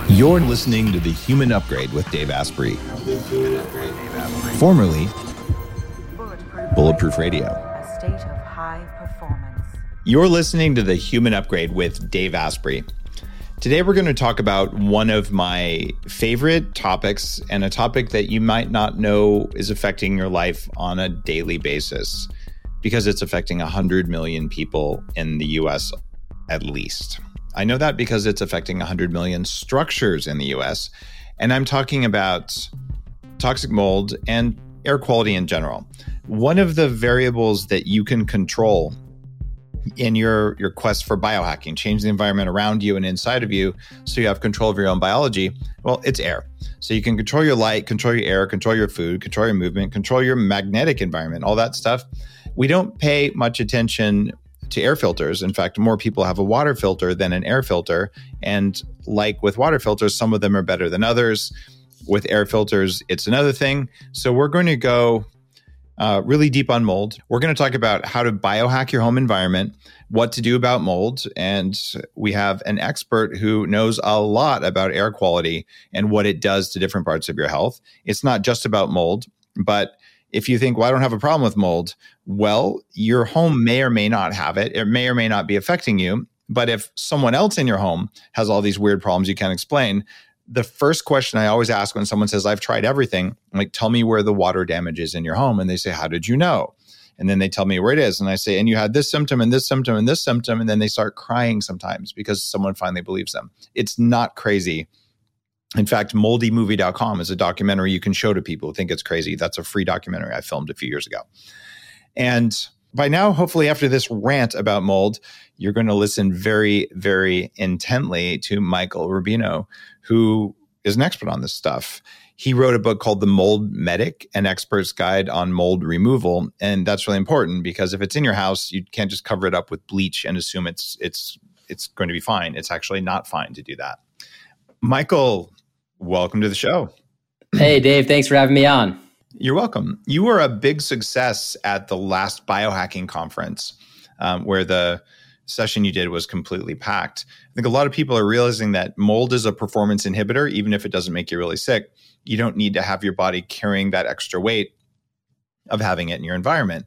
You're listening to The Human Upgrade with Dave Asprey, formerly Bulletproof Radio. A state of high performance. You're listening to The Human Upgrade with Dave Asprey. Today we're going to talk about one of my favorite topics, and a topic that you might not know is affecting your life on a daily basis, because it's affecting 100 million people in the US at least. I know that because it's affecting 100 million structures in the US, and I'm talking about toxic mold and air quality in general. One of the variables that you can control in your quest for biohacking, change the environment around you and inside of you so you have control of your own biology, well, it's air. So you can control your light, control your air, control your food, control your movement, control your magnetic environment, all that stuff. We don't pay much attention to air filters. In fact, more people have a water filter than an air filter. And like with water filters, some of them are better than others. With air filters, it's another thing. So we're going to go really deep on mold. We're going to talk about how to biohack your home environment, what to do about mold. And we have an expert who knows a lot about air quality and what it does to different parts of your health. It's not just about mold, but if you think, well, I don't have a problem with mold, well, your home may or may not have it. It may or may not be affecting you. But if someone else in your home has all these weird problems you can't explain, the first question I always ask when someone says, I've tried everything, I'm like, tell me where the water damage is in your home. And they say, how did you know? And then they tell me where it is. And I say, and you had this symptom and this symptom and this symptom. And then they start crying sometimes because someone finally believes them. It's not crazy. In fact, moldymovie.com is a documentary you can show to people who think it's crazy. That's a free documentary I filmed a few years ago. And by now, hopefully after this rant about mold, you're going to listen very, very intently to Michael Rubino, who is an expert on this stuff. He wrote a book called The Mold Medic, an expert's guide on mold removal. And that's really important because if it's in your house, you can't just cover it up with bleach and assume it's going to be fine. It's actually not fine to do that. Michael, welcome to the show. Hey, Dave. Thanks for having me on. You're welcome. You were a big success at the last biohacking conference, where the session you did was completely packed. I think a lot of people are realizing that mold is a performance inhibitor, even if it doesn't make you really sick. You don't need to have your body carrying that extra weight of having it in your environment.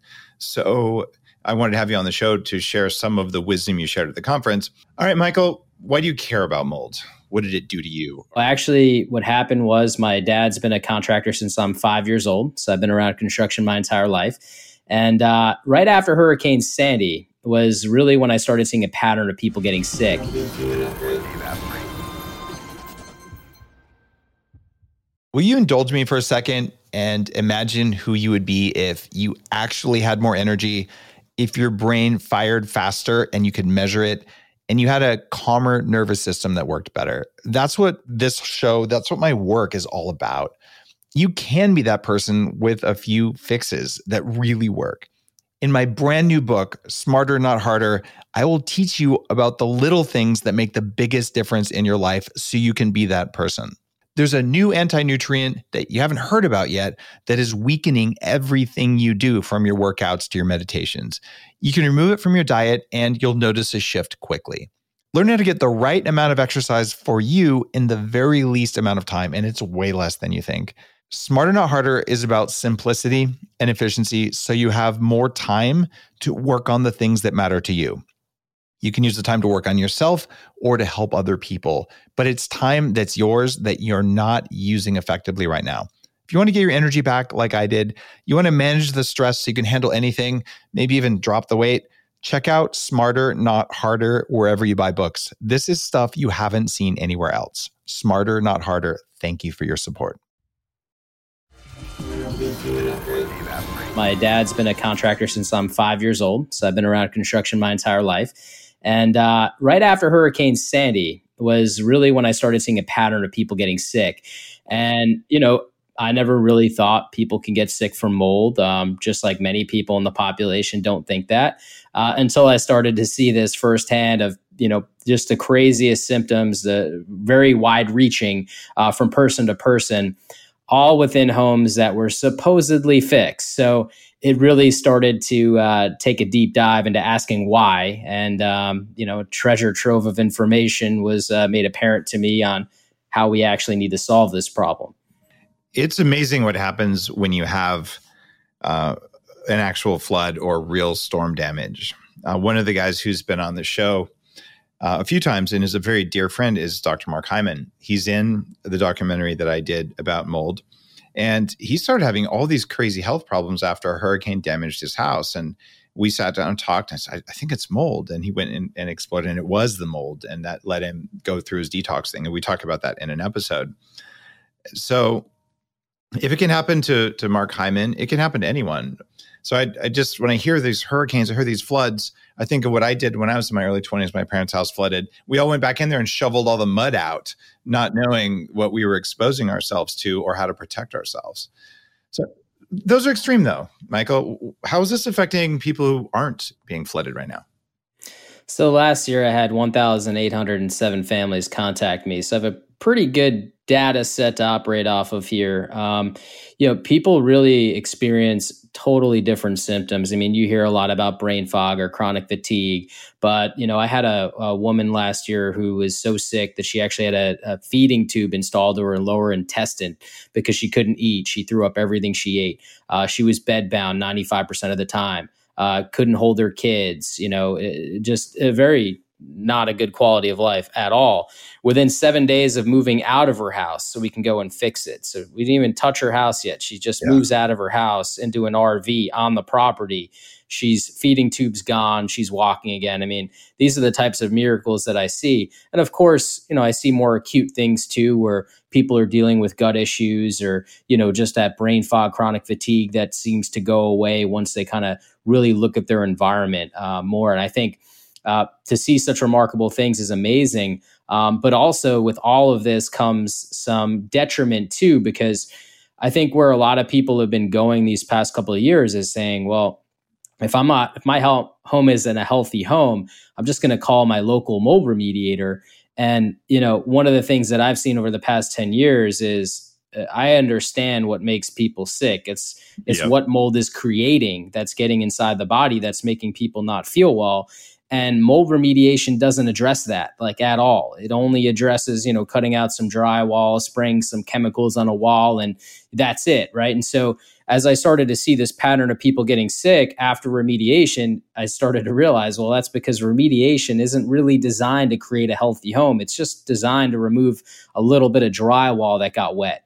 So I wanted to have you on the show to share some of the wisdom you shared at the conference. All right, Michael, why do you care about mold? What did it do to you? Well, actually, what happened was my dad's been a contractor since I'm 5 years old. So I've been around construction my entire life. And right after Hurricane Sandy was really when I started seeing a pattern of people getting sick. Will you indulge me for a second and imagine who you would be if you actually had more energy, if your brain fired faster and you could measure it, and you had a calmer nervous system that worked better? That's what this show, that's what my work is all about. You can be that person with a few fixes that really work. In my brand new book, Smarter Not Harder, I will teach you about the little things that make the biggest difference in your life so you can be that person. There's a new anti-nutrient that you haven't heard about yet that is weakening everything you do, from your workouts to your meditations. You can remove it from your diet and you'll notice a shift quickly. Learn how to get the right amount of exercise for you in the very least amount of time, and it's way less than you think. Smarter Not Harder is about simplicity and efficiency so you have more time to work on the things that matter to you. You can use the time to work on yourself or to help other people, but it's time that's yours that you're not using effectively right now. If you want to get your energy back like I did, you want to manage the stress so you can handle anything, maybe even drop the weight, check out Smarter Not Harder wherever you buy books. This is stuff you haven't seen anywhere else. Smarter Not Harder. Thank you for your support. My dad's been a contractor since I'm 5 years old. So I've been around construction my entire life. And right after Hurricane Sandy was really when I started seeing a pattern of people getting sick. And, I never really thought people can get sick from mold, just like many people in the population don't think that, until I started to see this firsthand of, just the craziest symptoms, the very wide reaching from person to person, all within homes that were supposedly fixed. So it really started to take a deep dive into asking why. And, treasure trove of information was made apparent to me on how we actually need to solve this problem. It's amazing what happens when you have an actual flood or real storm damage. One of the guys who's been on the show a few times and is a very dear friend is Dr. Mark Hyman. He's in the documentary that I did about mold. And he started having all these crazy health problems after a hurricane damaged his house. And we sat down and talked. And I said, I think it's mold. And he went in and explored, and it was the mold. And that let him go through his detox thing. And we talked about that in an episode. So if it can happen to Mark Hyman, it can happen to anyone. So I just, when I hear these hurricanes, I hear these floods, I think of what I did when I was in my early 20s. My parents' house flooded. We all went back in there and shoveled all the mud out, not knowing what we were exposing ourselves to or how to protect ourselves. So those are extreme, though. Michael, how is this affecting people who aren't being flooded right now? So last year I had 1,807 families contact me. So I have a pretty good data set to operate off of here. People really experience totally different symptoms. I mean, you hear a lot about brain fog or chronic fatigue, but, I had a woman last year who was so sick that she actually had a feeding tube installed to her lower intestine because she couldn't eat. She threw up everything she ate. She was bedbound 95% of the time. Couldn't hold her kids, just a very not a good quality of life at all. Within 7 days of moving out of her house, so we can go and fix it. So we didn't even touch her house yet. She just moves out of her house into an RV on the property. She's feeding tubes gone. She's walking again. I mean, these are the types of miracles that I see. And of course, I see more acute things too, where people are dealing with gut issues or, just that brain fog, chronic fatigue that seems to go away once they kind of really look at their environment more. And I think to see such remarkable things is amazing. But also with all of this comes some detriment too, because I think where a lot of people have been going these past couple of years is saying, well, if my home isn't a healthy home, I'm just going to call my local mold remediator. And, one of the things that I've seen over the past 10 years is I understand what makes people sick. It's what mold is creating that's getting inside the body that's making people not feel well. And mold remediation doesn't address that at all. It only addresses, cutting out some drywall, spraying some chemicals on a wall, and that's it, right? And so as I started to see this pattern of people getting sick after remediation, I started to realize, well, that's because remediation isn't really designed to create a healthy home. It's just designed to remove a little bit of drywall that got wet.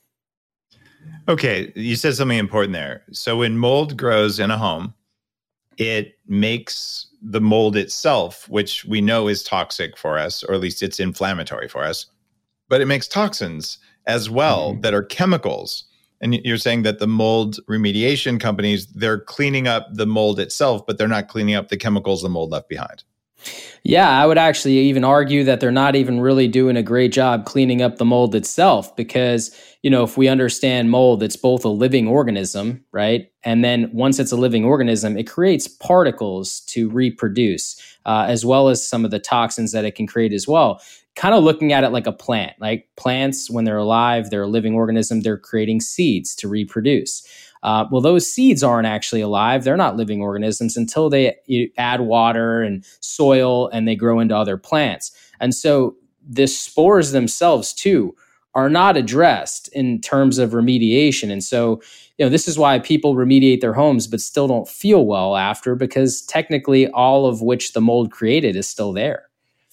Okay, you said something important there. So when mold grows in a home, it makes the mold itself, which we know is toxic for us, or at least it's inflammatory for us, but it makes toxins as well that are chemicals. And you're saying that the mold remediation companies, they're cleaning up the mold itself, but they're not cleaning up the chemicals the mold left behind. Yeah, I would actually even argue that they're not even really doing a great job cleaning up the mold itself because, if we understand mold, it's both a living organism, right? And then once it's a living organism, it creates particles to reproduce, as well as some of the toxins that it can create as well. Kind of looking at it like a plant. Like plants, when they're alive, they're a living organism, they're creating seeds to reproduce. Well, those seeds aren't actually alive. They're not living organisms until they add water and soil and they grow into other plants. And so the spores themselves too are not addressed in terms of remediation. And so, this is why people remediate their homes but still don't feel well after, because technically all of which the mold created is still there.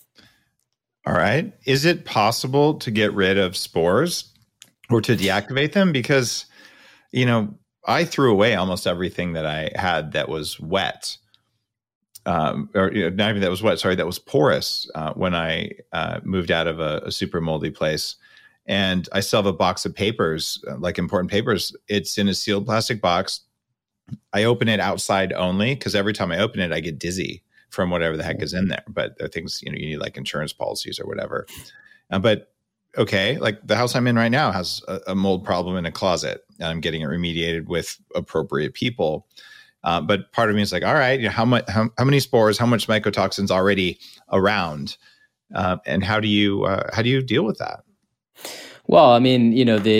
All right. Is it possible to get rid of spores or to deactivate them? Because, I threw away almost everything that I had that was wet, not even that was wet, sorry, that was porous when I moved out of a super moldy place. And I still have a box of papers, like important papers. It's in a sealed plastic box. I open it outside only because every time I open it, I get dizzy from whatever the heck is in there. But there are things, you need like insurance policies or whatever. But okay, like the house I'm in right now has a mold problem in a closet. And I'm getting it remediated with appropriate people. But part of me is like, all right, how many spores, how much mycotoxins already around? And how do you deal with that? Well, I mean,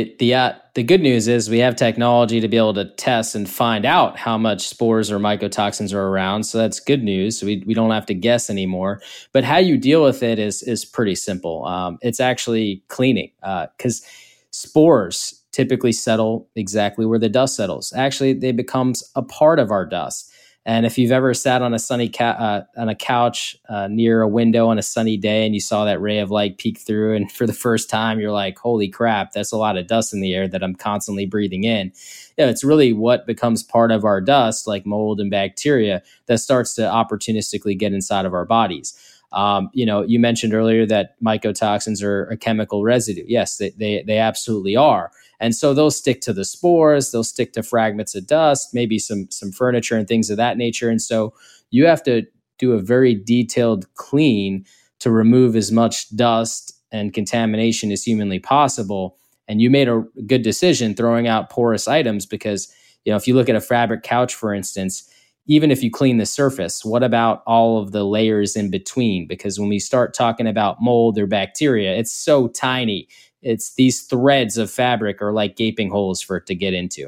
the good news is we have technology to be able to test and find out how much spores or mycotoxins are around. So that's good news. We don't have to guess anymore. But how you deal with it is pretty simple. It's actually cleaning, because spores typically settle exactly where the dust settles. Actually, they becomes a part of our dust. And if you've ever sat on a sunny on a couch near a window on a sunny day and you saw that ray of light peek through, and for the first time you're like, "Holy crap, that's a lot of dust in the air that I'm constantly breathing in." It's really what becomes part of our dust, like mold and bacteria, that starts to opportunistically get inside of our bodies. You mentioned earlier that mycotoxins are a chemical residue. Yes, they absolutely are. And so they'll stick to the spores, they'll stick to fragments of dust, maybe some furniture and things of that nature. And so you have to do a very detailed clean to remove as much dust and contamination as humanly possible. And you made a good decision throwing out porous items, because, if you look at a fabric couch, for instance, even if you clean the surface, what about all of the layers in between? Because when we start talking about mold or bacteria, it's so tiny. It's these threads of fabric are like gaping holes for it to get into.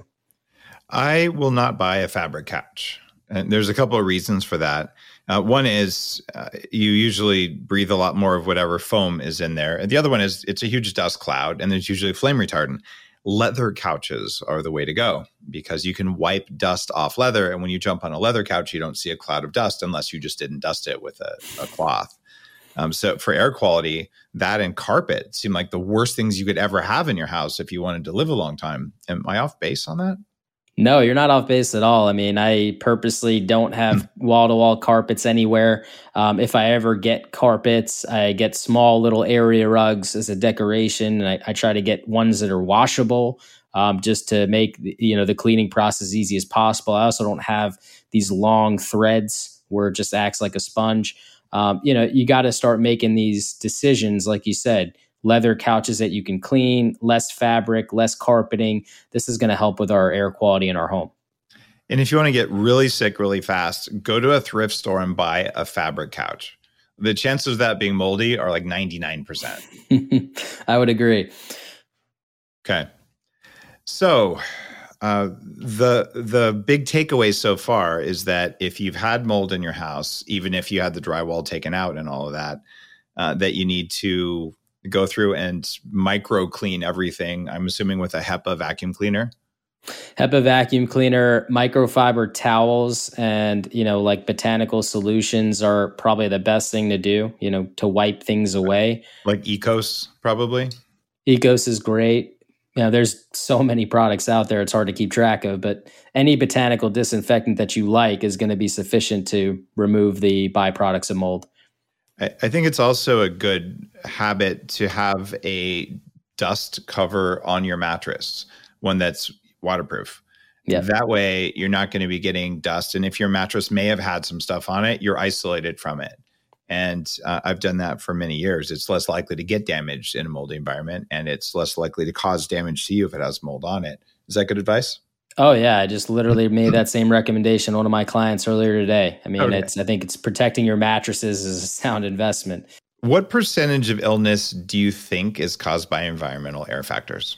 I will not buy a fabric couch. And there's a couple of reasons for that. One is you usually breathe a lot more of whatever foam is in there. And the other one is it's a huge dust cloud, and there's usually flame retardant. Leather couches are the way to go, because you can wipe dust off leather. And when you jump on a leather couch, you don't see a cloud of dust unless you just didn't dust it with a cloth. So for air quality, that and carpet seem like the worst things you could ever have in your house if you wanted to live a long time. Am I off base on that? No, you're not off base at all. I mean, I purposely don't have wall-to-wall carpets anywhere. If I ever get carpets, I get small little area rugs as a decoration, and I try to get ones that are washable, just to make the cleaning process as easy as possible. I also don't have these long threads where it just acts like a sponge. You got to start making these decisions, like you said. Leather couches that you can clean, less fabric, less carpeting. This is going to help with our air quality in our home. And if you want to get really sick really fast, go to a thrift store and buy a fabric couch. The chances of that being moldy are like 99%. I would agree. Okay. So the big takeaway so far is that if you've had mold in your house, even if you had the drywall taken out and all of that, that you need to go through and micro clean everything. I'm assuming with a HEPA vacuum cleaner. HEPA vacuum cleaner, microfiber towels, and like botanical solutions are probably the best thing to do. To wipe things away. Like Ecos, probably. Ecos is great. There's so many products out there; it's hard to keep track of. But any botanical disinfectant that you like is going to be sufficient to remove the byproducts of mold. I think it's also a good habit to have a dust cover on your mattress, one that's waterproof. Yeah. That way you're not going to be getting dust. And if your mattress may have had some stuff on it, you're isolated from it. And I've done that for many years. It's less likely to get damaged in a moldy environment, and it's less likely to cause damage to you if it has mold on it. Is that good advice? Oh yeah, I just literally made that same recommendation to one of my clients earlier today. I mean, okay. I think it's protecting your mattresses is a sound investment. What percentage of illness do you think is caused by environmental air factors?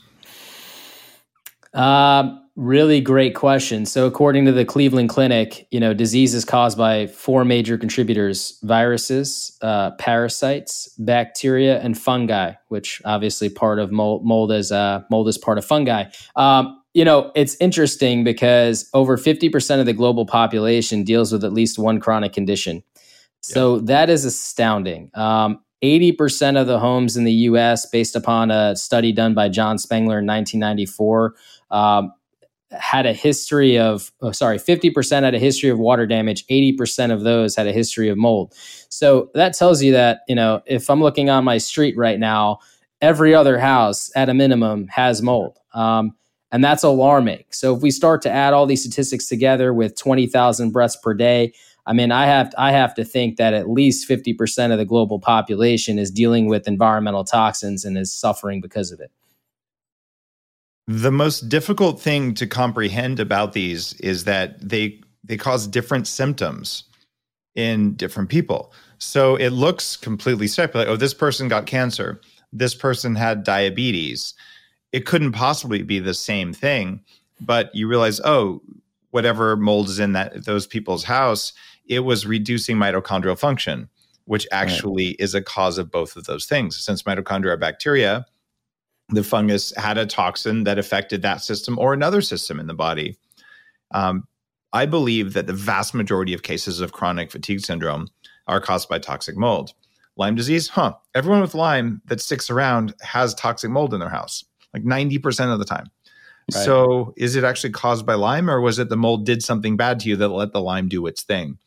Really great question. So according to the Cleveland Clinic, disease is caused by 4 major contributors: viruses, parasites, bacteria, and fungi, which obviously part of mold is part of fungi. It's interesting because over 50% of the global population deals with at least one chronic condition. So That is astounding. 80% of the homes in the U.S., based upon a study done by John Spengler in 1994, had a history of, 50% had a history of water damage. 80% of those had a history of mold. So that tells you that, if I'm looking on my street right now, every other house at a minimum has mold. And that's alarming. So if we start to add all these statistics together with 20,000 breaths per day, I mean, I have to think that at least 50% of the global population is dealing with environmental toxins and is suffering because of it. The most difficult thing to comprehend about these is that they cause different symptoms in different people. So it looks completely separate. Like, oh, this person got cancer. this person had diabetes. It couldn't possibly be the same thing, but you realize, oh, whatever mold is in those people's house, it was reducing mitochondrial function, which actually is a cause of both of those things. Since mitochondria are bacteria, the fungus had a toxin that affected that system or another system in the body. I believe that the vast majority of cases of chronic fatigue syndrome are caused by toxic mold. Lyme disease, everyone with Lyme that sticks around has toxic mold in their house, like 90% of the time. Right. So is it actually caused by Lyme, or was it the mold did something bad to you that let the Lyme do its thing?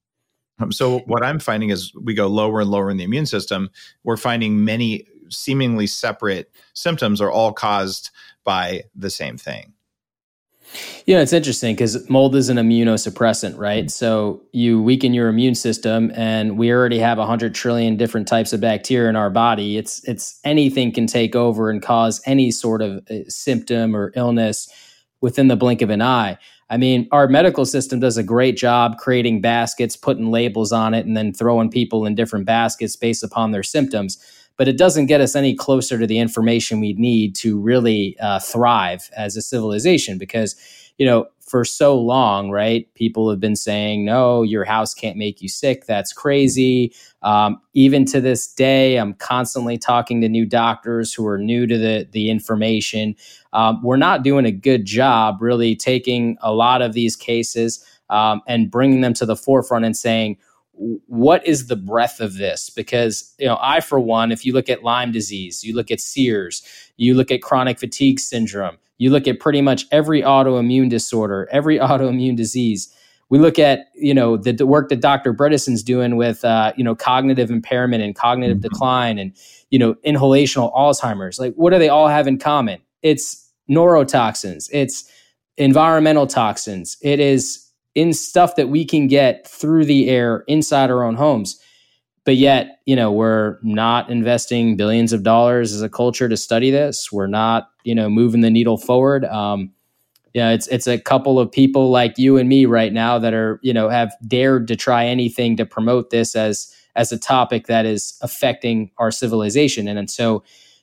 So what I'm finding is we go lower and lower in the immune system. We're finding many seemingly separate symptoms are all caused by the same thing. Yeah, it's interesting because mold is an immunosuppressant, right? Mm-hmm. So you weaken your immune system, and we already have 100 trillion different types of bacteria in our body. It's anything can take over and cause any sort of symptom or illness within the blink of an eye. I mean, our medical system does a great job creating baskets, putting labels on it, and then throwing people in different baskets based upon their symptoms. But it doesn't get us any closer to the information we need to really thrive as a civilization, because, for so long, right, people have been saying, no, your house can't make you sick. That's crazy. Even to this day, I'm constantly talking to new doctors who are new to the information. We're not doing a good job really taking a lot of these cases and bringing them to the forefront and saying, what is the breadth of this? Because, I, for one, if you look at Lyme disease, you look at SEERS, you look at chronic fatigue syndrome, you look at pretty much every autoimmune disorder, every autoimmune disease. We look at, the work that Dr. Bredeson's doing with, cognitive impairment and cognitive decline and, inhalational Alzheimer's. Like, what do they all have in common? It's neurotoxins. It's environmental toxins. It is in stuff that we can get through the air inside our own homes. But yet, we're not investing billions of dollars as a culture to study this. We're not, moving the needle forward. It's a couple of people like you and me right now that are, have dared to try anything to promote this as a topic that is affecting our civilization. And so,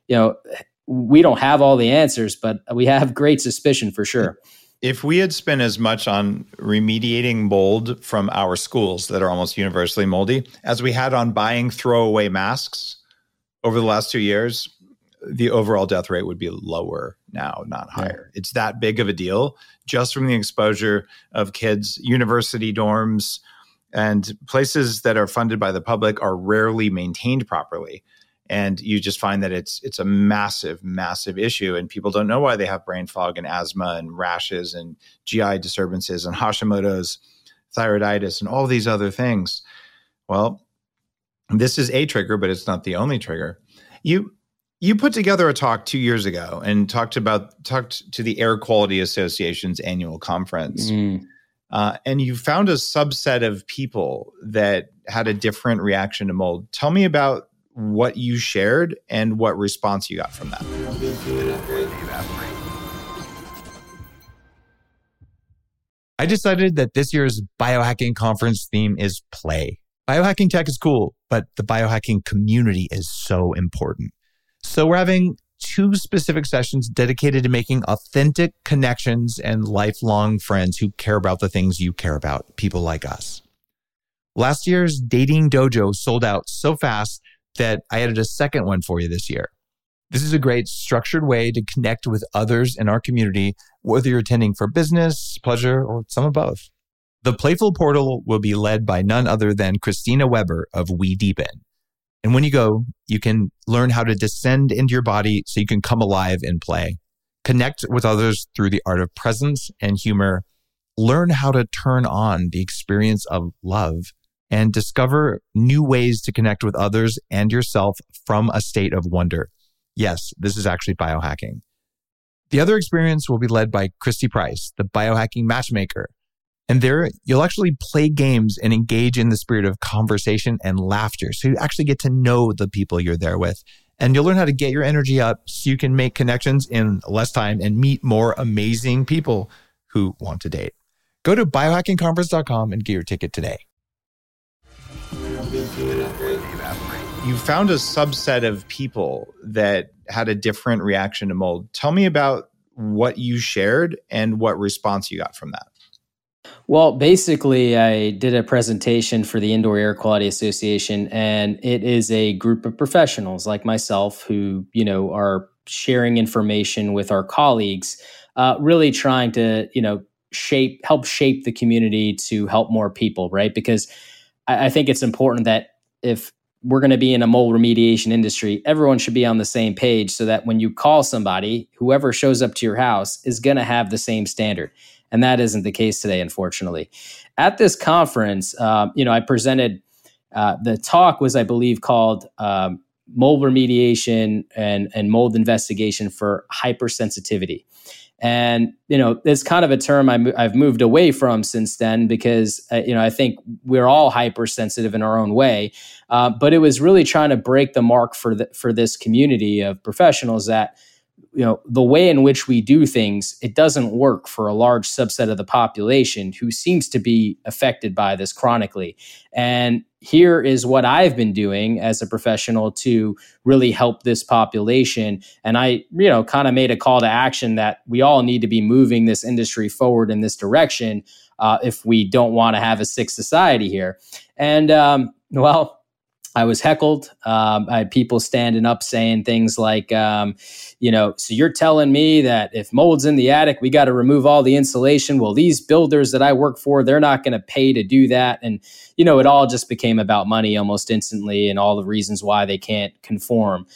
we don't have all the answers, but we have great suspicion for sure. If we had spent as much on remediating mold from our schools that are almost universally moldy as we had on buying throwaway masks over the last 2 years, the overall death rate would be lower now, not higher. Yeah. It's that big of a deal just from the exposure of kids. University dorms and places that are funded by the public are rarely maintained properly. And you just find that it's a massive, massive issue. And people don't know why they have brain fog and asthma and rashes and GI disturbances and Hashimoto's, thyroiditis, and all these other things. Well, this is a trigger, but it's not the only trigger. You put together a talk 2 years ago and talked to the Air Quality Association's annual conference. And you found a subset of people that had a different reaction to mold. Tell me about what you shared and what response you got from that. I decided that this year's biohacking conference theme is play. Biohacking tech is cool, but the biohacking community is so important. So we're having 2 specific sessions dedicated to making authentic connections and lifelong friends who care about the things you care about, people like us. Last year's Dating Dojo sold out so fast that I added a second one for you this year. This is a great structured way to connect with others in our community, whether you're attending for business, pleasure, or some of both. The Playful Portal will be led by none other than Christina Weber of We Deepen. And when you go, you can learn how to descend into your body so you can come alive and play. Connect with others through the art of presence and humor. Learn how to turn on the experience of love and discover new ways to connect with others and yourself from a state of wonder. Yes, this is actually biohacking. The other experience will be led by Christy Price, the biohacking matchmaker. And there, you'll actually play games and engage in the spirit of conversation and laughter. So you actually get to know the people you're there with. And you'll learn how to get your energy up so you can make connections in less time and meet more amazing people who want to date. Go to biohackingconference.com and get your ticket today. You found a subset of people that had a different reaction to mold. Tell me about what you shared and what response you got from that. Well, basically, I did a presentation for the Indoor Air Quality Association, and it is a group of professionals like myself who, are sharing information with our colleagues, really trying to, help shape the community to help more people, right? Because I think it's important that if we're going to be in a mold remediation industry, everyone should be on the same page so that when you call somebody, whoever shows up to your house is going to have the same standard. And that isn't the case today, unfortunately. At this conference, I presented, the talk was, I believe, called Mold Remediation and Mold Investigation for Hypersensitivity. And, it's kind of a term I've moved away from since then because, I think we're all hypersensitive in our own way. But it was really trying to break the mark for this community of professionals that, the way in which we do things, it doesn't work for a large subset of the population who seems to be affected by this chronically. And here is what I've been doing as a professional to really help this population. And I, kind of made a call to action that we all need to be moving this industry forward in this direction if we don't want to have a sick society here. And, I was heckled. I had people standing up saying things like, so you're telling me that if mold's in the attic, we got to remove all the insulation. Well, these builders that I work for, they're not going to pay to do that. And, it all just became about money almost instantly and all the reasons why they can't conform.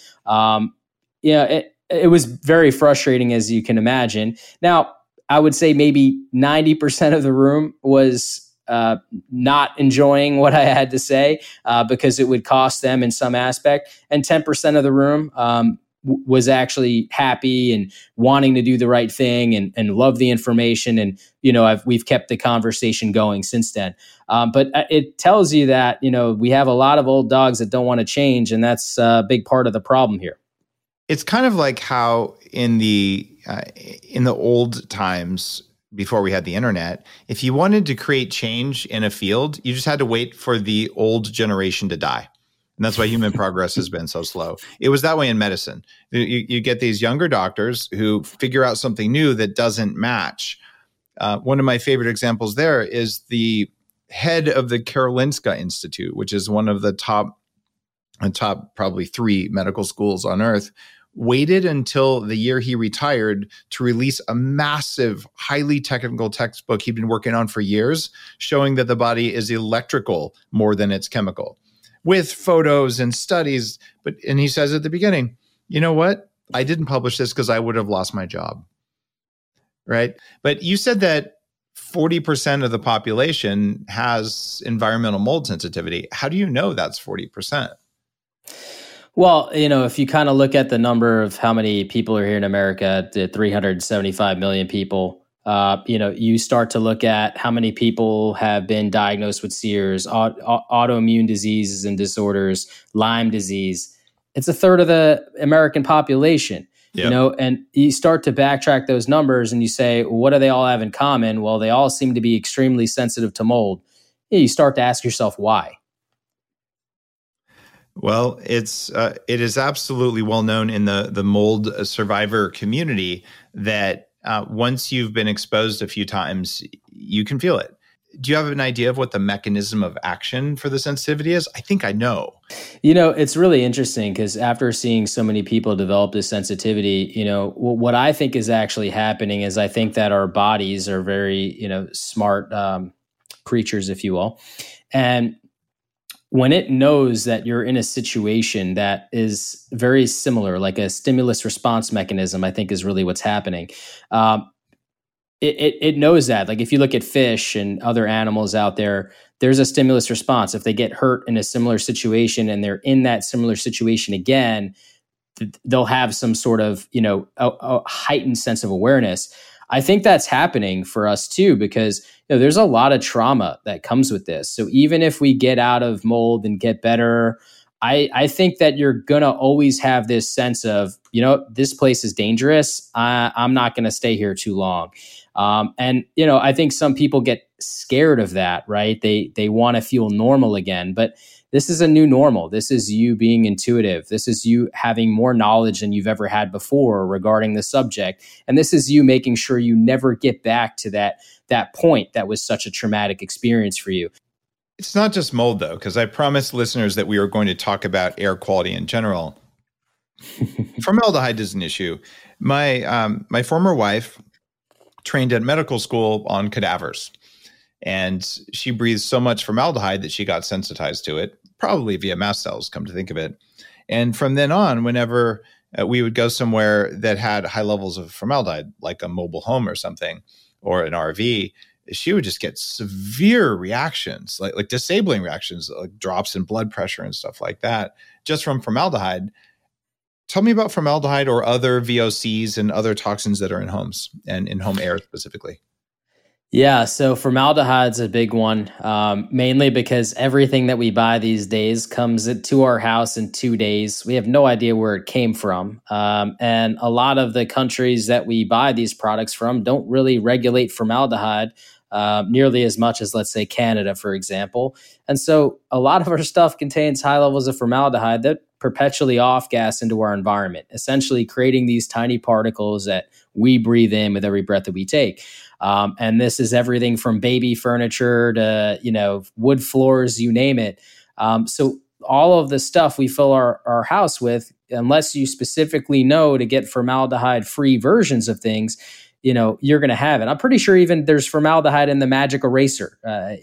It was very frustrating, as you can imagine. Now, I would say maybe 90% of the room was not enjoying what I had to say because it would cost them in some aspect. And 10% of the room was actually happy and wanting to do the right thing and love the information. And, we've kept the conversation going since then. But it tells you that, we have a lot of old dogs that don't want to change. And that's a big part of the problem here. It's kind of like how in the old times, before we had the internet, if you wanted to create change in a field, you just had to wait for the old generation to die. And that's why human progress has been so slow. It was that way in medicine. You get these younger doctors who figure out something new that doesn't match. One of my favorite examples there is the head of the Karolinska Institute, which is one of the top probably 3 medical schools on earth, waited until the year he retired to release a massive, highly technical textbook he'd been working on for years, showing that the body is electrical more than it's chemical, with photos and studies. And he says at the beginning, you know what? I didn't publish this because I would have lost my job, right? But you said that 40% of the population has environmental mold sensitivity. How do you know that's 40%? Well, if you kind of look at the number of how many people are here in America, the 375 million people, you start to look at how many people have been diagnosed with SEERS, autoimmune diseases and disorders, Lyme disease. It's a third of the American population, yep. And you start to backtrack those numbers and you say, well, what do they all have in common? Well, they all seem to be extremely sensitive to mold. You start to ask yourself why. Well, it is absolutely well known in the mold survivor community that once you've been exposed a few times, you can feel it. Do you have an idea of what the mechanism of action for the sensitivity is? I think I know. It's really interesting because after seeing so many people develop this sensitivity, what I think is actually happening is I think that our bodies are very, smart creatures, if you will. And when it knows that you're in a situation that is very similar, like a stimulus response mechanism, I think is really what's happening. It knows that. Like if you look at fish and other animals out there, there's a stimulus response. If they get hurt in a similar situation and they're in that similar situation again, they'll have some sort of, a heightened sense of awareness. I think that's happening for us too, because there's a lot of trauma that comes with this. So even if we get out of mold and get better, I think that you're going to always have this sense of, this place is dangerous. I'm not going to stay here too long. And I think some people get scared of that, right? They want to feel normal again. But this is a new normal. This is you being intuitive. This is you having more knowledge than you've ever had before regarding the subject. And this is you making sure you never get back to that point that was such a traumatic experience for you. It's not just mold, though, because I promised listeners that we were going to talk about air quality in general. Formaldehyde is an issue. My former wife trained at medical school on cadavers, and she breathed so much formaldehyde that she got sensitized to it, probably via mast cells, come to think of it. And from then on, whenever we would go somewhere that had high levels of formaldehyde, like a mobile home or something, or an RV, she would just get severe reactions, like disabling reactions, like drops in blood pressure and stuff like that, just from formaldehyde. Tell me about formaldehyde or other VOCs and other toxins that are in homes and in home air specifically. Yeah, so formaldehyde's a big one, mainly because everything that we buy these days comes to our house in 2 days. We have no idea where it came from. And a lot of the countries that we buy these products from don't really regulate formaldehyde nearly as much as, let's say, Canada, for example. And so a lot of our stuff contains high levels of formaldehyde that perpetually off-gas into our environment, essentially creating these tiny particles that we breathe in with every breath that we take. And this is everything from baby furniture to, wood floors, you name it. So all of the stuff we fill our house with, unless you specifically know to get formaldehyde-free versions of things, you're going to have it. I'm pretty sure even there's formaldehyde in the magic eraser.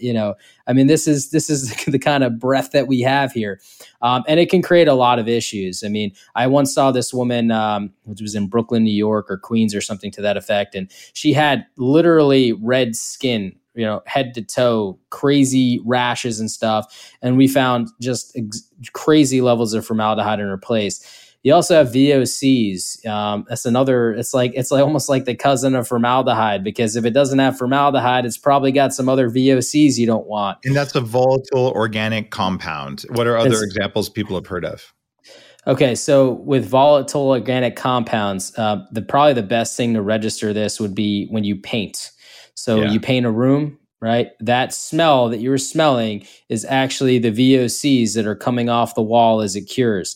This is the kind of breath that we have here. And it can create a lot of issues. I mean, I once saw this woman, which was in Brooklyn, New York, or Queens or something to that effect. And she had literally red skin, head to toe, crazy rashes and stuff. And we found just crazy levels of formaldehyde in her place. You also have VOCs. That's another. It's like almost like the cousin of formaldehyde, because if it doesn't have formaldehyde, it's probably got some other VOCs you don't want. And that's a volatile organic compound. What are other examples people have heard of? Okay, so with volatile organic compounds, probably the best thing to register this would be when you paint. So you paint a room, right? That smell that you were smelling is actually the VOCs that are coming off the wall as it cures.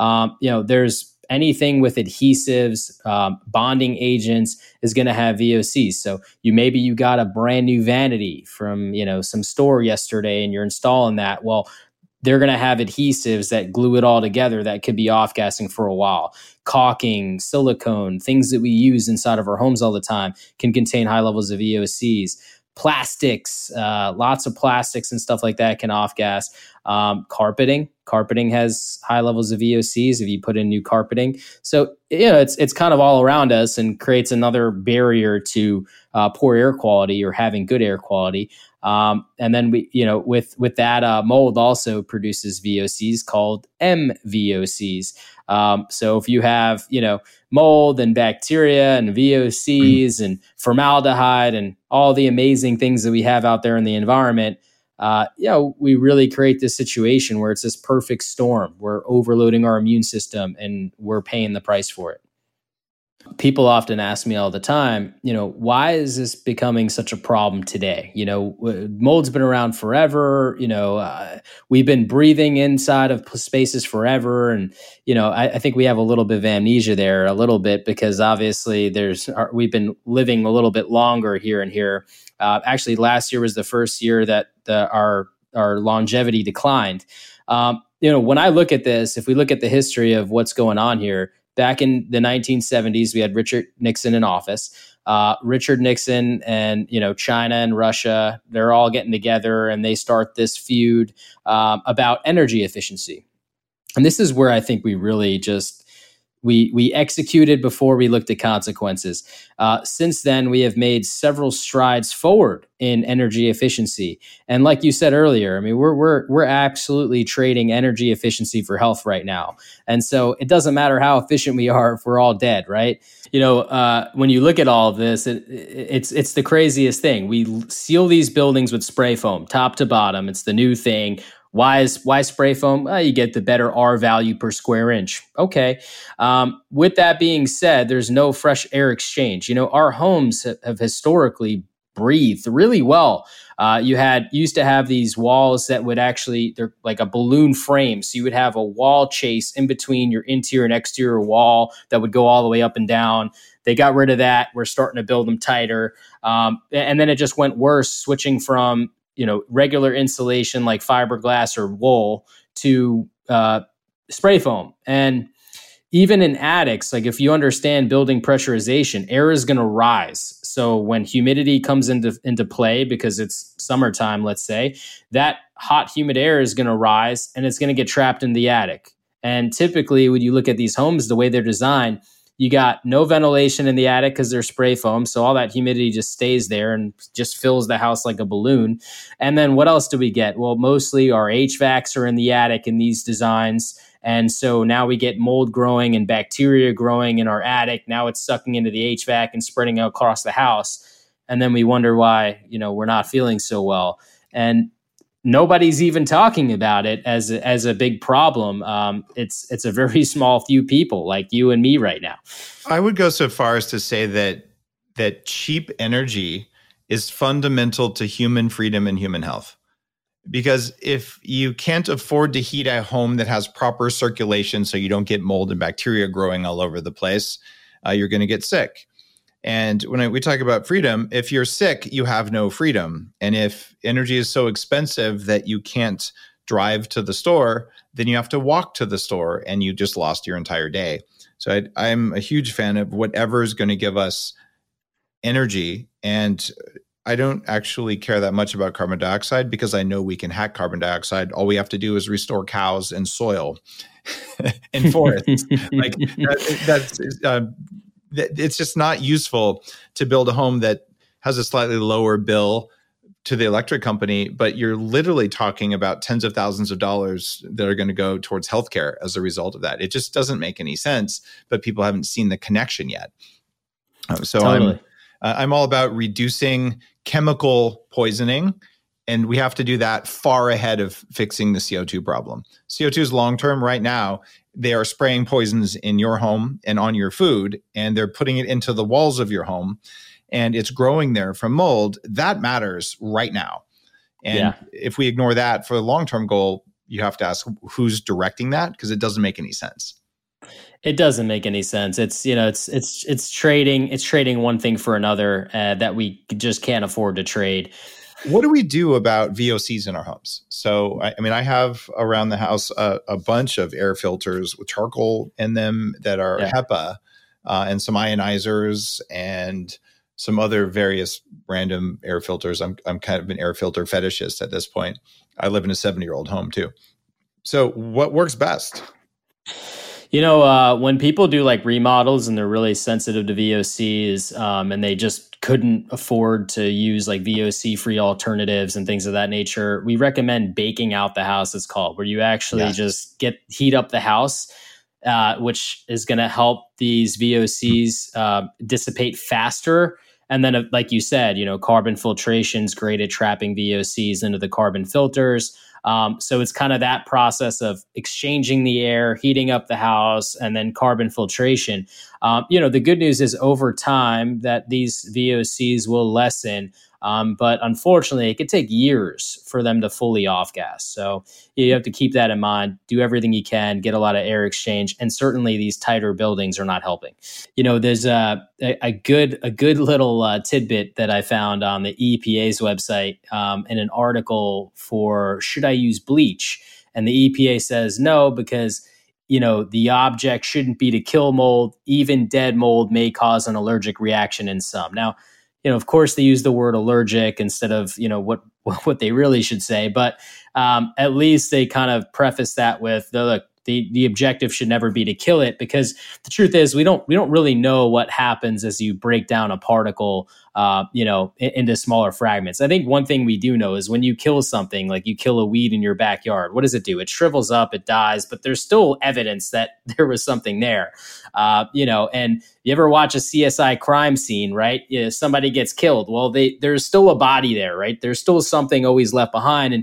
There's anything with adhesives, bonding agents is going to have VOCs. So you got a brand new vanity from, some store yesterday and you're installing that. Well, they're going to have adhesives that glue it all together that could be off-gassing for a while. Caulking, silicone, things that we use inside of our homes all the time can contain high levels of VOCs. Plastics, lots of plastics and stuff like that can off-gas. Carpeting has high levels of VOCs if you put in new carpeting. So, it's kind of all around us and creates another barrier to poor air quality or having good air quality. And then with that, mold also produces VOCs called MVOCs. So if you have, mold and bacteria and VOCs and formaldehyde and all the amazing things that we have out there in the environment, we really create this situation where it's this perfect storm. We're overloading our immune system and we're paying the price for it. People often ask me all the time, why is this becoming such a problem today? Mold's been around forever. We've been breathing inside of spaces forever. And, I think we have a little bit of amnesia there, a little bit, because obviously we've been living a little bit longer here and here. Actually, last year was the first year that our longevity declined. When I look at this, if we look at the history of what's going on here, back in the 1970s, we had Richard Nixon in office. Richard Nixon and, China and Russia, they're all getting together and they start this feud about energy efficiency. And this is where I think we really we executed before we looked at consequences. Since then, we have made several strides forward in energy efficiency. And like you said earlier, I mean, we're absolutely trading energy efficiency for health right now. And so it doesn't matter how efficient we are if we're all dead, right? When you look at all of this, it's the craziest thing. We seal these buildings with spray foam, top to bottom. It's the new thing. Why spray foam? You get the better R value per square inch. Okay. With that being said, there's no fresh air exchange. Our homes have historically breathed really well. You used to have these walls that would actually, they're like a balloon frame. So you would have a wall chase in between your interior and exterior wall that would go all the way up and down. They got rid of that. We're starting to build them tighter. And then it just went worse, switching from, regular insulation like fiberglass or wool to spray foam. And even in attics, like if you understand building pressurization, air is going to rise. So when humidity comes into play, because it's summertime, let's say, that hot, humid air is going to rise and it's going to get trapped in the attic. And typically when you look at these homes, the way they're designed, you got no ventilation in the attic because they're spray foam. So all that humidity just stays there and just fills the house like a balloon. And then what else do we get? Well, mostly our HVACs are in the attic in these designs. And so now we get mold growing and bacteria growing in our attic. Now it's sucking into the HVAC and spreading out across the house. And then we wonder why, we're not feeling so well. And nobody's even talking about it as a big problem. It's a very small few people like you and me right now. I would go so far as to say that cheap energy is fundamental to human freedom and human health. Because if you can't afford to heat a home that has proper circulation so you don't get mold and bacteria growing all over the place, you're going to get sick. And when we talk about freedom, if you're sick, you have no freedom. And if energy is so expensive that you can't drive to the store, then you have to walk to the store and you just lost your entire day. So I'm a huge fan of whatever is going to give us energy. And I don't actually care that much about carbon dioxide because I know we can hack carbon dioxide. All we have to do is restore cows and soil and forests. Like it's just not useful to build a home that has a slightly lower bill to the electric company, but you're literally talking about tens of thousands of dollars that are going to go towards healthcare as a result of that. It just doesn't make any sense, but people haven't seen the connection yet. So totally. I'm all about reducing chemical poisoning, and we have to do that far ahead of fixing the CO2 problem. CO2 is long-term. Right now, they are spraying poisons in your home and on your food, and they're putting it into the walls of your home, and it's growing there from mold. That matters right now. And if we ignore that for the long-term goal, you have to ask who's directing that, because it doesn't make any sense. It doesn't make any sense. It's trading one thing for another that we just can't afford to trade. What do we do about VOCs in our homes? So, I have around the house a bunch of air filters with charcoal in them that are HEPA and some ionizers and some other various random air filters. I'm kind of an air filter fetishist at this point. I live in a 70-year-old home too. So what works best? When people do like remodels and they're really sensitive to VOCs and they just couldn't afford to use like VOC-free alternatives and things of that nature, we recommend baking out the house, it's called, where you actually just heat up the house, which is going to help these VOCs dissipate faster. And then, like you said, carbon filtration is great at trapping VOCs into the carbon filters. So it's kind of that process of exchanging the air, heating up the house, and then carbon filtration. The good news is over time that these VOCs will lessen. But unfortunately, it could take years for them to fully off-gas. So you have to keep that in mind. Do everything you can, get a lot of air exchange. And certainly these tighter buildings are not helping. There's a good little tidbit that I found on the EPA's website in an article for should I use bleach? And the EPA says no, because the object shouldn't be to kill mold. Even dead mold may cause an allergic reaction in some. Now, of course, they use the word allergic instead of, what they really should say. But at least they kind of preface that with the objective should never be to kill it, because the truth is we don't really know what happens as you break down a particle, into smaller fragments. I think one thing we do know is when you kill something, like you kill a weed in your backyard, what does it do? It shrivels up, it dies, but there's still evidence that there was something there, and you ever watch a CSI crime scene, right? Somebody gets killed. Well, there's still a body there, right? There's still something always left behind. And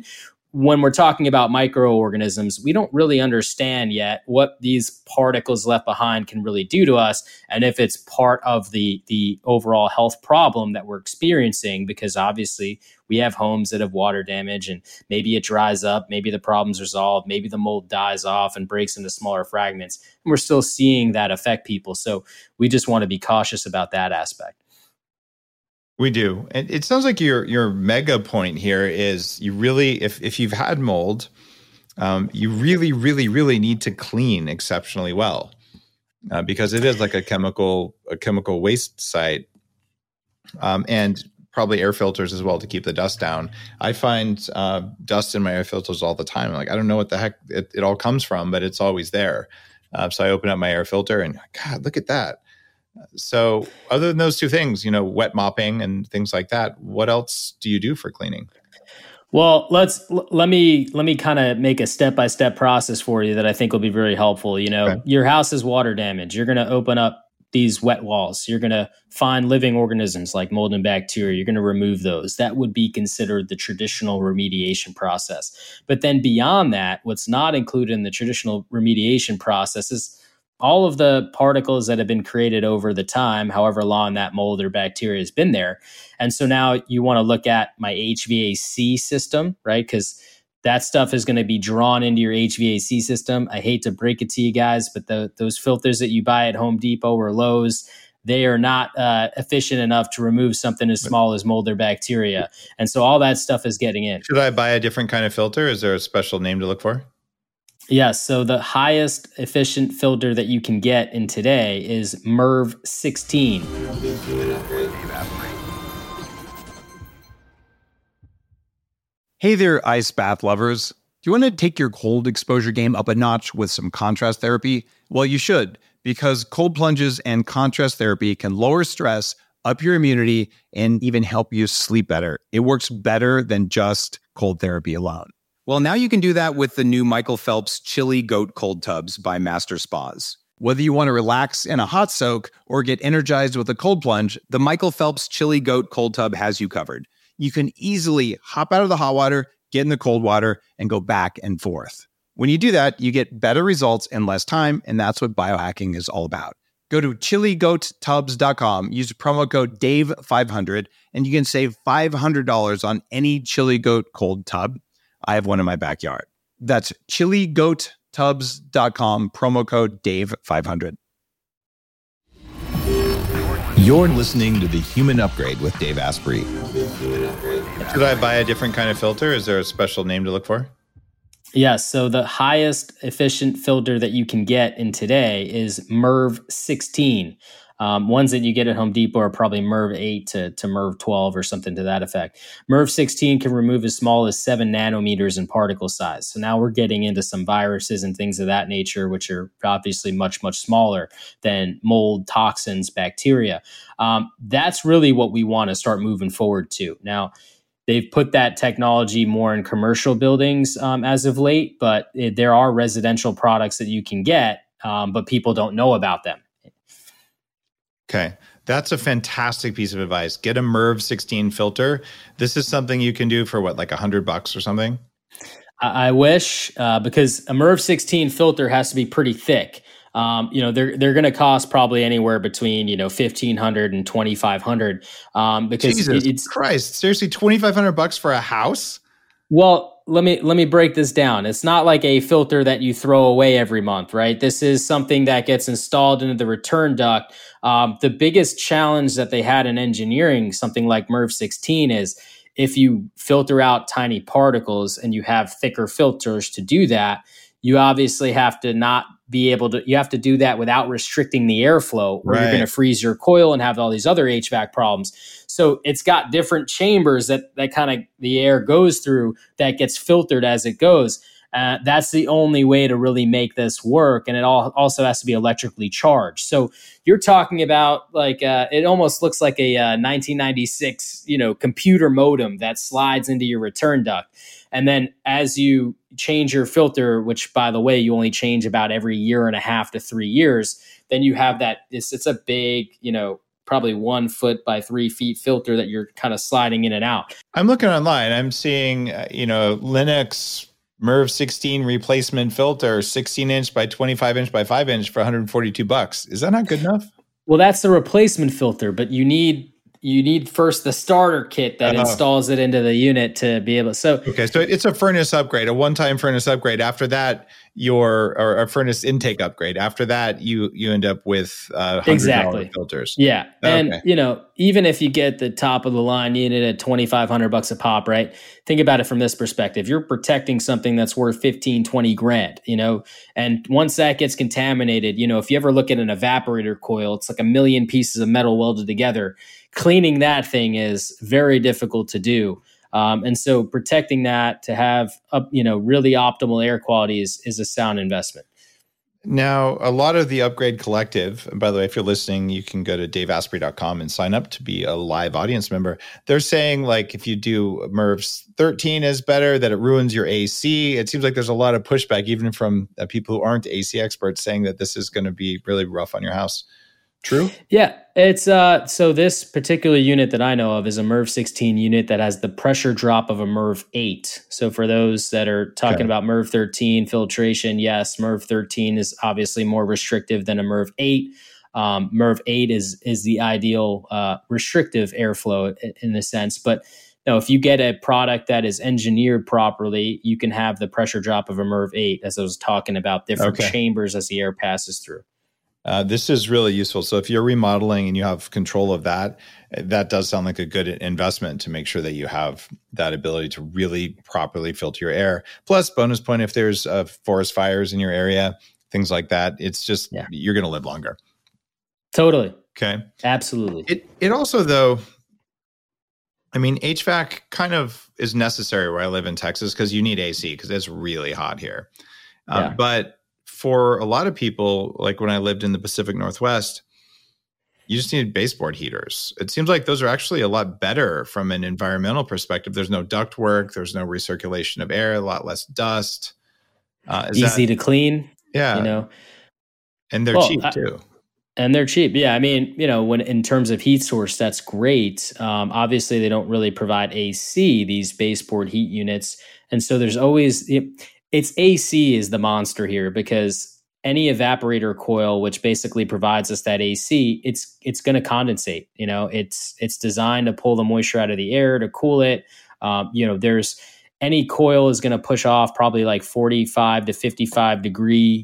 when we're talking about microorganisms, we don't really understand yet what these particles left behind can really do to us, and if it's part of the overall health problem that we're experiencing, because obviously we have homes that have water damage and maybe it dries up, maybe the problem's resolved, maybe the mold dies off and breaks into smaller fragments, and we're still seeing that affect people. So we just want to be cautious about that aspect. We do. And it sounds like your mega point here is you really, if you've had mold, you really, really, really need to clean exceptionally well, because it is like a chemical waste site, and probably air filters as well to keep the dust down. I find dust in my air filters all the time. Like, I don't know what the heck it all comes from, but it's always there. So I open up my air filter and God, look at that. So other than those two things, wet mopping and things like that, what else do you do for cleaning? Well, let me kind of make a step-by-step process for you that I think will be very helpful. Okay. Your house is water damage. You're going to open up these wet walls. You're going to find living organisms like mold and bacteria. You're going to remove those. That would be considered the traditional remediation process. But then beyond that, what's not included in the traditional remediation process is all of the particles that have been created over the time, however long that mold or bacteria has been there. And so now you want to look at my HVAC system, right? Because that stuff is going to be drawn into your HVAC system. I hate to break it to you guys, but those filters that you buy at Home Depot or Lowe's, they are not efficient enough to remove something as small as mold or bacteria. And so all that stuff is getting in. Should I buy a different kind of filter? Is there a special name to look for? Yes. So the highest efficient filter that you can get in today is MERV 16. Hey there, ice bath lovers. Do you want to take your cold exposure game up a notch with some contrast therapy? Well, you should, because cold plunges and contrast therapy can lower stress, up your immunity, and even help you sleep better. It works better than just cold therapy alone. Well, now you can do that with the new Michael Phelps Chili Goat Cold Tubs by Master Spas. Whether you want to relax in a hot soak or get energized with a cold plunge, the Michael Phelps Chili Goat Cold Tub has you covered. You can easily hop out of the hot water, get in the cold water, and go back and forth. When you do that, you get better results in less time, and that's what biohacking is all about. Go to chiligoattubs.com, use promo code DAVE500, and you can save $500 on any Chili Goat Cold Tub. I have one in my backyard. That's chiligoattubs.com, promo code DAVE500. You're listening to The Human Upgrade with Dave Asprey. Should I buy a different kind of filter? Is there a special name to look for? Yes. So the highest efficient filter that you can get in today is MERV 16. Ones that you get at Home Depot are probably MERV 8 to MERV 12 or something to that effect. MERV 16 can remove as small as 7 nanometers in particle size. So now we're getting into some viruses and things of that nature, which are obviously much, much smaller than mold, toxins, bacteria. That's really what we want to start moving forward to. Now, they've put that technology more in commercial buildings as of late, but there are residential products that you can get, but people don't know about them. Okay. That's a fantastic piece of advice. Get a MERV 16 filter. This is something you can do for what, like $100 or something? I wish, because a MERV 16 filter has to be pretty thick. They're going to cost probably anywhere between, $1,500 and $2,500. Because Jesus Christ, seriously, $2,500 for a house? Well, let me break this down. It's not like a filter that you throw away every month, right? This is something that gets installed into the return duct. The biggest challenge that they had in engineering something like MERV 16 is if you filter out tiny particles and you have thicker filters to do that, you obviously have to you have to do that without restricting the airflow, or you're going to freeze your coil and have all these other HVAC problems. So it's got different chambers that kind of the air goes through that gets filtered as it goes. That's the only way to really make this work. And it also has to be electrically charged. So you're talking about like, it almost looks like a 1996, computer modem that slides into your return duct. And then as you change your filter, which by the way, you only change about every 1.5 to 3 years, then you have that, it's a big, probably 1 foot by 3 feet filter that you're kind of sliding in and out. I'm looking online. I'm seeing, Linux MERV 16 replacement filter, 16 inch by 25 inch by 5 inch for $142. Is that not good enough? Well, that's the replacement filter, but you need first the starter kit that installs it into the unit to be able. So it's a furnace upgrade, a one-time furnace upgrade. After that, or a furnace intake upgrade. After that, you end up with $100 filters. Yeah, and even if you get the top of the line unit at $2,500 a pop, right? Think about it from this perspective: you're protecting something that's worth 15, 20 grand. And once that gets contaminated, if you ever look at an evaporator coil, it's like a million pieces of metal welded together. Cleaning that thing is very difficult to do. And so protecting that to have really optimal air quality is a sound investment. Now, a lot of the Upgrade Collective, and by the way, if you're listening, you can go to daveasprey.com and sign up to be a live audience member. They're saying like if you do MERV 13 is better, that it ruins your AC. It seems like there's a lot of pushback even from people who aren't AC experts saying that this is going to be really rough on your house. True? Yeah, it's so this particular unit that I know of is a MERV 16 unit that has the pressure drop of a MERV 8. So for those that are talking about MERV 13 filtration, yes, MERV 13 is obviously more restrictive than a MERV 8. MERV 8 is the ideal restrictive airflow in a sense, but no, if you get a product that is engineered properly, you can have the pressure drop of a MERV 8, as I was talking about, different chambers as the air passes through. This is really useful. So if you're remodeling and you have control of that, that does sound like a good investment to make sure that you have that ability to really properly filter your air. Plus, bonus point, if there's forest fires in your area, things like that, it's just, you're going to live longer. Totally. Okay. Absolutely. It also, though, I mean, HVAC kind of is necessary where I live in Texas because you need AC because it's really hot here. But for a lot of people, like when I lived in the Pacific Northwest, you just need baseboard heaters. It seems like those are actually a lot better from an environmental perspective. There's no duct work. There's no recirculation of air, a lot less dust. Easy to clean. Yeah. And they're cheap too. And they're cheap. Yeah. I mean, when in terms of heat source, that's great. Obviously, they don't really provide AC, these baseboard heat units. And so there's always... It's AC is the monster here because any evaporator coil, which basically provides us that AC, it's going to condensate. It's designed to pull the moisture out of the air to cool it. There's any coil is going to push off probably like 45 to 55 degree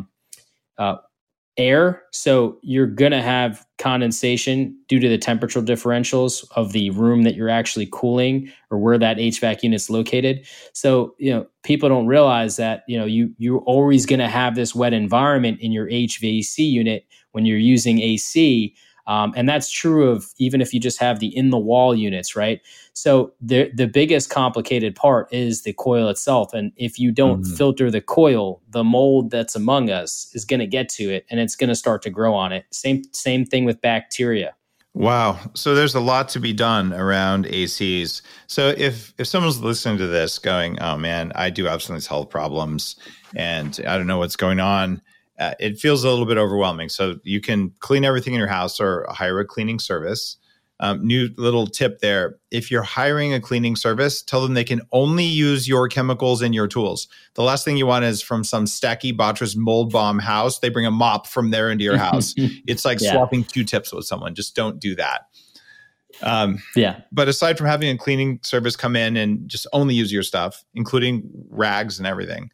air. So you're going to have condensation due to the temperature differentials of the room that you're actually cooling or where that HVAC unit's located. So, people don't realize that, you're always going to have this wet environment in your HVAC unit when you're using AC. And that's true of even if you just have the in the wall units, right? So the biggest complicated part is the coil itself. And if you don't filter the coil, the mold that's among us is going to get to it and it's going to start to grow on it. Same thing with bacteria. Wow. So there's a lot to be done around ACs. So if someone's listening to this going, oh man, I do have some of these health problems and I don't know what's going on, it feels a little bit overwhelming. So you can clean everything in your house or hire a cleaning service. New little tip there. If you're hiring a cleaning service, tell them they can only use your chemicals and your tools. The last thing you want is from some Stacky Botras mold bomb house. They bring a mop from there into your house. It's like swapping Q-tips with someone. Just don't do that. But aside from having a cleaning service come in and just only use your stuff, including rags and everything,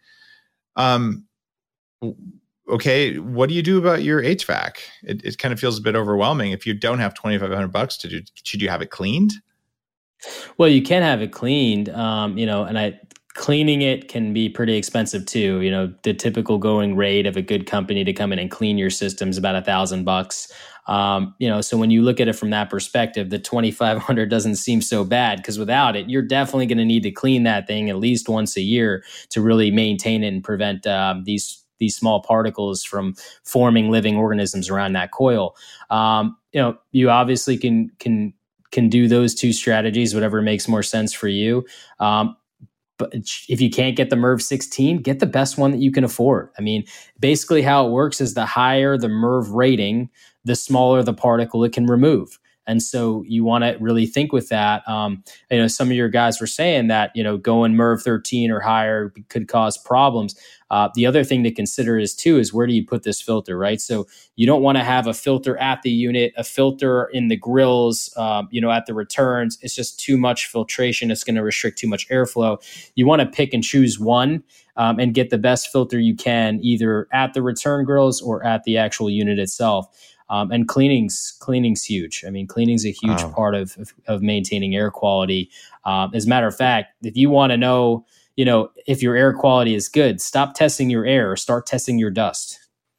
okay, what do you do about your HVAC? It kind of feels a bit overwhelming. If you don't have $2,500 to do, should you have it cleaned? Well, you can have it cleaned, cleaning it can be pretty expensive too. The typical going rate of a good company to come in and clean your system is about $1,000. So when you look at it from that perspective, the $2,500 doesn't seem so bad because without it, you're definitely going to need to clean that thing at least once a year to really maintain it and prevent these small particles from forming living organisms around that coil. You obviously can do those two strategies, whatever makes more sense for you. But But if you can't get the MERV 16, get the best one that you can afford. I mean, basically how it works is the higher the MERV rating, the smaller the particle it can remove. And so you want to really think with that. Some of your guys were saying that, going MERV 13 or higher could cause problems. The other thing to consider is where do you put this filter, right? So you don't want to have a filter at the unit, a filter in the grills, at the returns. It's just too much filtration. It's going to restrict too much airflow. You want to pick and choose one and get the best filter you can, either at the return grills or at the actual unit itself. And cleaning's huge. I mean, cleaning's a huge part of maintaining air quality. As a matter of fact, if you want to know, if your air quality is good, stop testing your air or start testing your dust.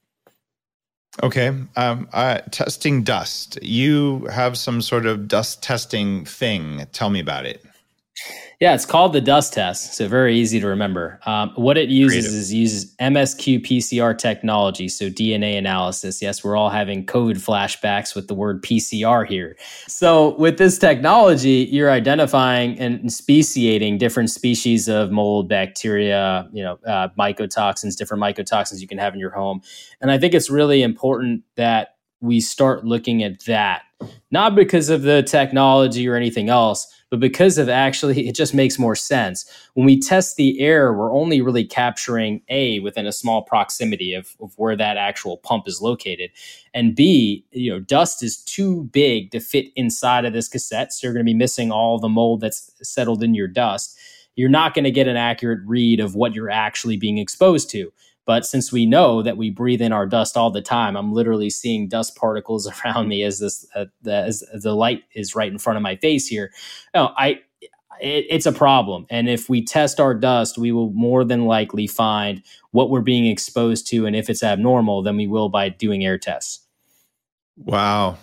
Okay. Testing dust. You have some sort of dust testing thing. Tell me about it. Yeah, it's called the dust test. So very easy to remember. What it uses MSQ PCR technology, so DNA analysis. Yes, we're all having COVID flashbacks with the word PCR here. So with this technology, you're identifying and speciating different species of mold, bacteria, mycotoxins, different mycotoxins you can have in your home. And I think it's really important that we start looking at that, not because of the technology or anything else, but because of it just makes more sense. When we test the air, we're only really capturing A, within a small proximity of where that actual pump is located. And B, dust is too big to fit inside of this cassette. So you're going to be missing all the mold that's settled in your dust. You're not going to get an accurate read of what you're actually being exposed to. But since we know that we breathe in our dust all the time, I'm literally seeing dust particles around me as the light is right in front of my face here. It's a problem. And if we test our dust, we will more than likely find what we're being exposed to. And if it's abnormal, then we will by doing air tests. Wow.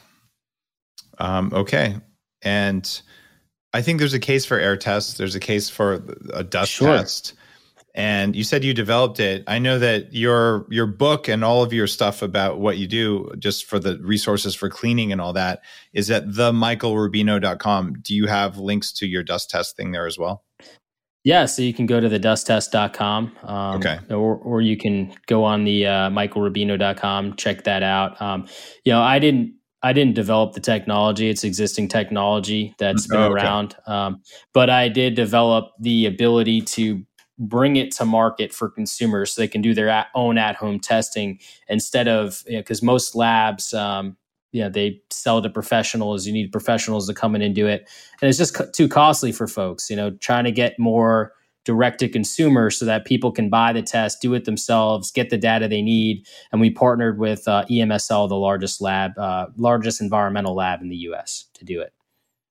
Okay. And I think there's a case for air tests. There's a case for a dust test. And you said you developed it. I know that your book and all of your stuff about what you do, just for the resources for cleaning and all that, is at themichaelrubino.com. Do you have links to your dust test thing there as well? Yeah, so you can go to thedusttest.com, okay, or you can go on the michaelrubino.com, check that out. I didn't develop the technology; it's existing technology that's been around. But I did develop the ability to bring it to market for consumers so they can do their own at-home testing instead of, because most labs, they sell to professionals. You need professionals to come in and do it. And it's just too costly for folks, trying to get more direct to consumer so that people can buy the test, do it themselves, get the data they need. And we partnered with EMSL, the largest environmental lab in the US, to do it.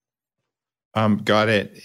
Got it.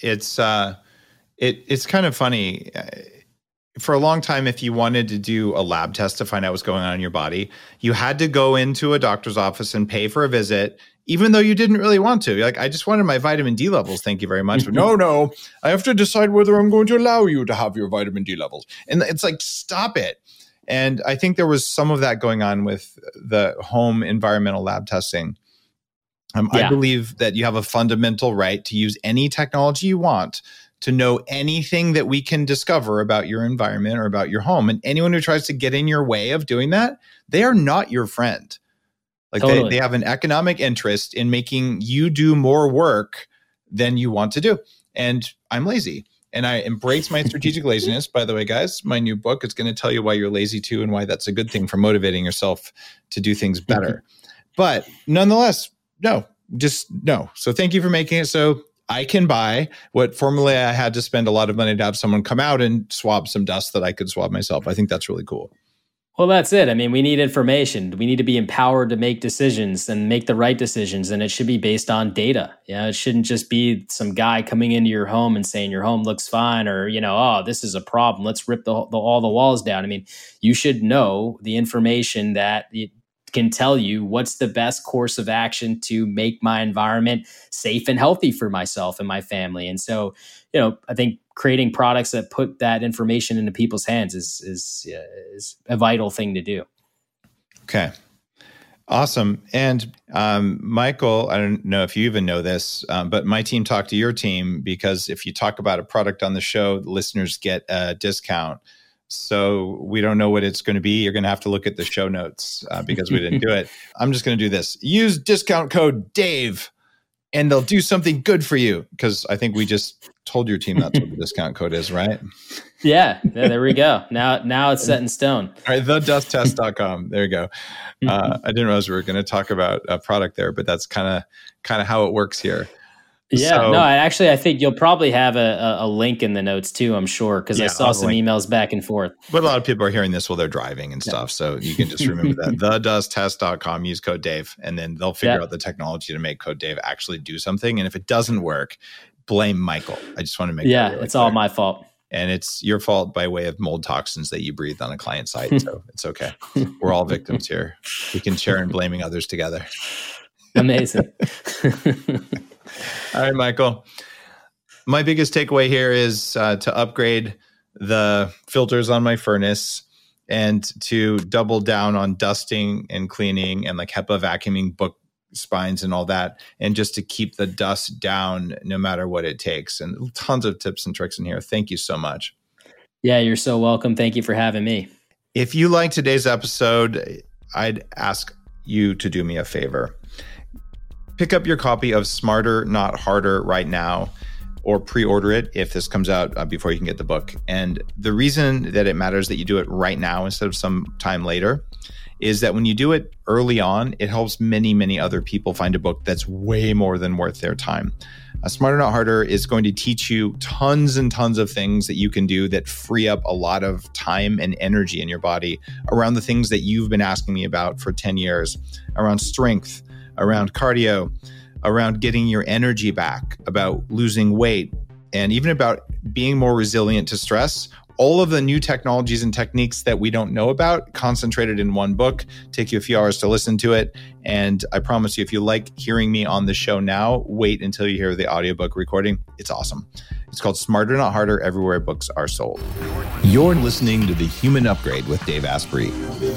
It's kind of funny. For a long time, if you wanted to do a lab test to find out what's going on in your body, you had to go into a doctor's office and pay for a visit, even though you didn't really want to. You're like, I just wanted my vitamin D levels. Thank you very much. But no, I have to decide whether I'm going to allow you to have your vitamin D levels. And it's like, stop it. And I think there was some of that going on with the home environmental lab testing. I believe that you have a fundamental right to use any technology you want to know anything that we can discover about your environment or about your home. And anyone who tries to get in your way of doing that, they are not your friend. Like totally. They have an economic interest in making you do more work than you want to do. And I'm lazy. And I embrace my strategic laziness. By the way, guys, my new book is going to tell you why you're lazy too and why that's a good thing for motivating yourself to do things better. But nonetheless, no. So thank you for making it so I can buy what formerly I had to spend a lot of money to have someone come out and swab some dust that I could swab myself. I think that's really cool. Well, that's it. I mean, we need information. We need to be empowered to make decisions and make the right decisions. And it should be based on data. It shouldn't just be some guy coming into your home and saying your home looks fine or, this is a problem. Let's rip all the walls down. I mean, you should know the information that can tell you what's the best course of action to make my environment safe and healthy for myself and my family. And so, I think creating products that put that information into people's hands is a vital thing to do. Okay. Awesome. And Michael, I don't know if you even know this, but my team talked to your team because if you talk about a product on the show, the listeners get a discount. So we don't know what it's going to be. You're going to have to look at the show notes because we didn't do it. I'm just going to do this. Use discount code Dave and they'll do something good for you. Because I think we just told your team that's what the discount code is, right? Yeah, there we go. Now it's set in stone. All right, thedusttest.com. There you go. I didn't realize we were going to talk about a product there, but that's kind of how it works here. Yeah, so, no, I think you'll probably have a link in the notes too, I'm sure, because I saw some emails back and forth. But a lot of people are hearing this while they're driving and stuff. So you can just remember that. Thedusttest.com, use code Dave, and then they'll figure out the technology to make code Dave actually do something. And if it doesn't work, blame Michael. I just want to make that really it's clear. All my fault. And it's your fault by way of mold toxins that you breathed on a client site. So it's okay. We're all victims here. We can share in blaming others together. Amazing. All right, Michael. My biggest takeaway here is to upgrade the filters on my furnace and to double down on dusting and cleaning and like HEPA vacuuming book spines and all that, and just to keep the dust down no matter what it takes. And tons of tips and tricks in here. Thank you so much. Yeah, you're so welcome. Thank you for having me. If you like today's episode, I'd ask you to do me a favor. Pick up your copy of Smarter, Not Harder right now, or pre-order it if this comes out before you can get the book. And the reason that it matters that you do it right now instead of some time later is that when you do it early on, it helps many, many other people find a book that's way more than worth their time. Smarter, Not Harder is going to teach you tons and tons of things that you can do that free up a lot of time and energy in your body around the things that you've been asking me about for 10 years, around strength, around cardio, around getting your energy back, about losing weight, and even about being more resilient to stress. All of the new technologies and techniques that we don't know about concentrated in one book. Take you a few hours to listen to it. And I promise you, if you like hearing me on the show now, wait until you hear the audiobook recording. It's awesome. It's called Smarter, Not Harder, everywhere books are sold. You're listening to The Human Upgrade with Dave Asprey.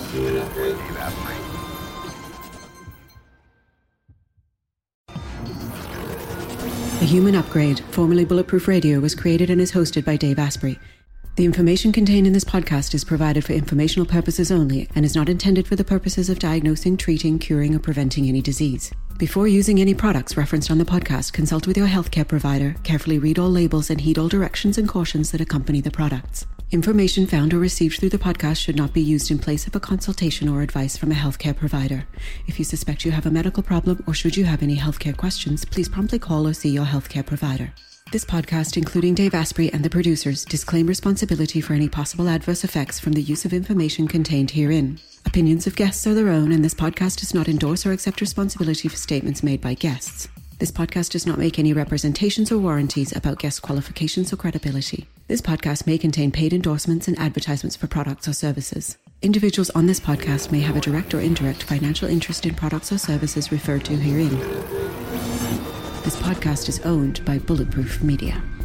The Human Upgrade, formerly Bulletproof Radio, was created and is hosted by Dave Asprey. The information contained in this podcast is provided for informational purposes only and is not intended for the purposes of diagnosing, treating, curing, or preventing any disease. Before using any products referenced on the podcast, consult with your healthcare provider, carefully read all labels, and heed all directions and cautions that accompany the products. Information found or received through the podcast should not be used in place of a consultation or advice from a healthcare provider. If you suspect you have a medical problem or should you have any healthcare questions, please promptly call or see your healthcare provider. This podcast, including Dave Asprey and the producers, disclaim responsibility for any possible adverse effects from the use of information contained herein. Opinions of guests are their own, and this podcast does not endorse or accept responsibility for statements made by guests. This podcast does not make any representations or warranties about guest qualifications or credibility. This podcast may contain paid endorsements and advertisements for products or services. Individuals on this podcast may have a direct or indirect financial interest in products or services referred to herein. This podcast is owned by Bulletproof Media.